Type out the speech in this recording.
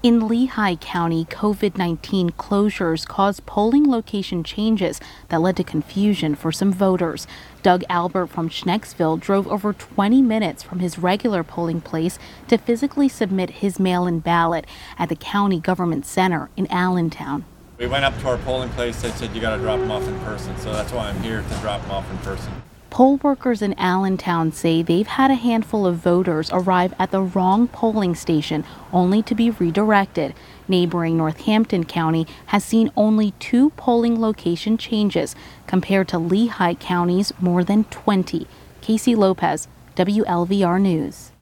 In Lehigh County, COVID-19 closures caused polling location changes that led to confusion for some voters. Doug Albert from Schnecksville drove over 20 minutes from his regular polling place to physically submit his mail-in ballot at the county government center in Allentown. We went up to our polling place. They said you got to drop them off in person, so that's why I'm here, to drop them off in person. Poll workers in Allentown say they've had a handful of voters arrive at the wrong polling station only to be redirected. Neighboring Northampton County has seen only 2 polling location changes compared to Lehigh County's more than 20. Casey Lopez, WLVR News.